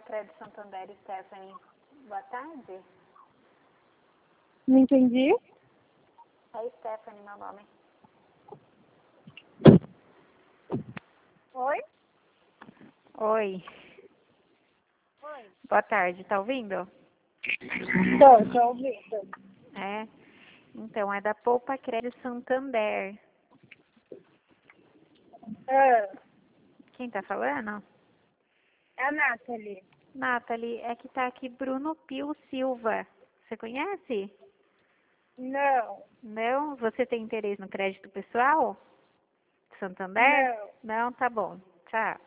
Crédito Santander, Stephanie. Boa tarde. Não entendi. É Stephanie, meu nome. Oi? Oi. Oi. Boa tarde, tá ouvindo? Tô ouvindo. É. Então, é da Poupa Crédito Santander. Quem tá falando? É a Nathalie. Nathalie, é que tá aqui Bruno Pio Silva. Você conhece? Não. Não? Você tem interesse no crédito pessoal? Santander? Não. Não? Tá bom. Tchau.